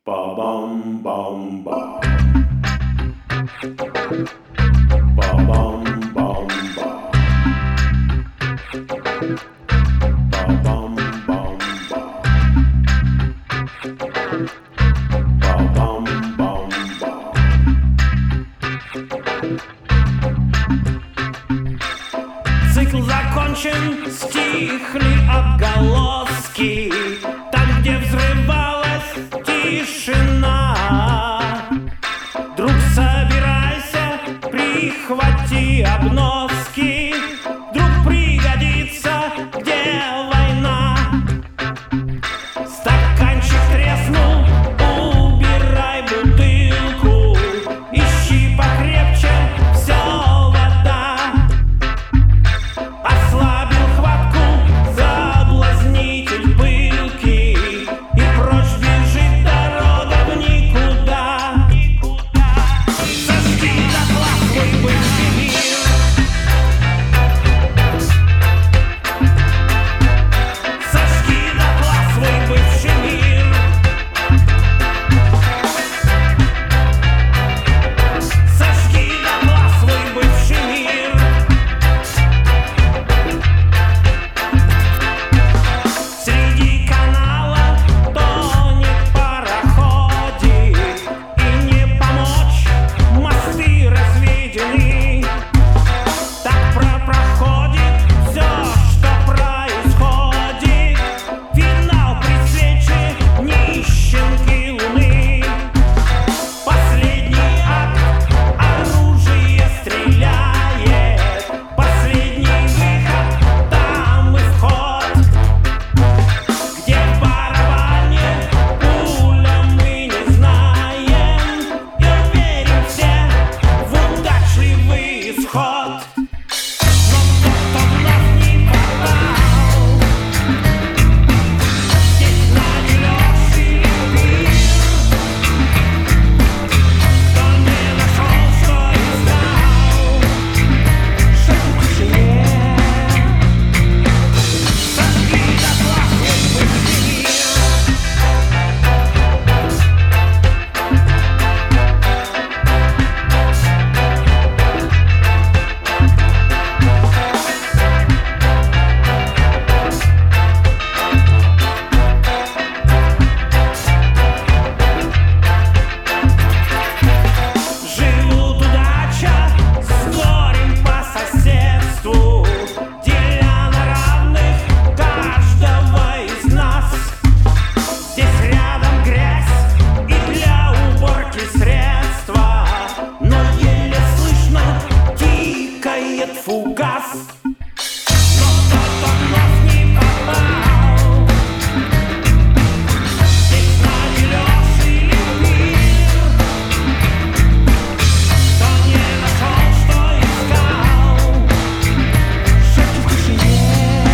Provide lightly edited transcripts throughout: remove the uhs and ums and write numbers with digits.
Ba-bum-bum-ba. Ba-bum-bum-ba. Ba-bum-bum-ba. Ba-bum-bum-ба. Цикл закончен, стихли отголоски. Там, где взрывалась тишина. Друг, собирайся, прихвати обноски. Друг, пригодится, где война. Стаканчик треснул, убирай бутылку. Ищи покрепче, все вода. Ослабил хватку соблазнитель пылкий, и прочь бежит дорога в никуда. Сожги дотла свой бывший мир. Сожги дотла свой бывший мир. Сожги дотла свой бывший мир. Среди канала тонет пароходик, и не помочь, мосты разведены. Так проходит все, что происходит. Финал при свече нищенки луны. Последний акт, оружие стреляет. Последний выход, там и вход. Где в барабане пуля, мы не знаем. И верим все в удачливый исход. Но кто-то в нас не попал. Здесь наделёшь или мир. Кто не нашел, что искал. Жить в тишине. Сожги дотла свой бывший мир. Живут удача с горем по соседству, деля на равных каждого из нас. Здесь рядом грязь и для уборки средства, но еле слышно тикает фугас. Но кто-то в нас не попал. Здесь наделёшь или мир. Кто не нашел, что искал. Жить в тишине.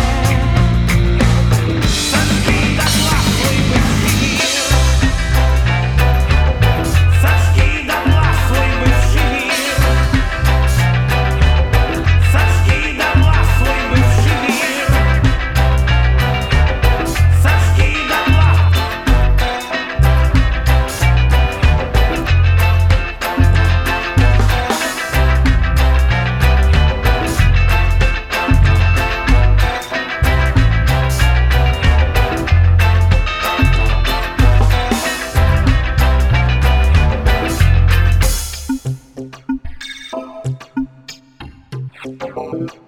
Сожги дотла свой бывший мир. Сожги дотла свой бывший мир. Сожги дотла свой бывший мир. Сожги дотла. Ba-bum.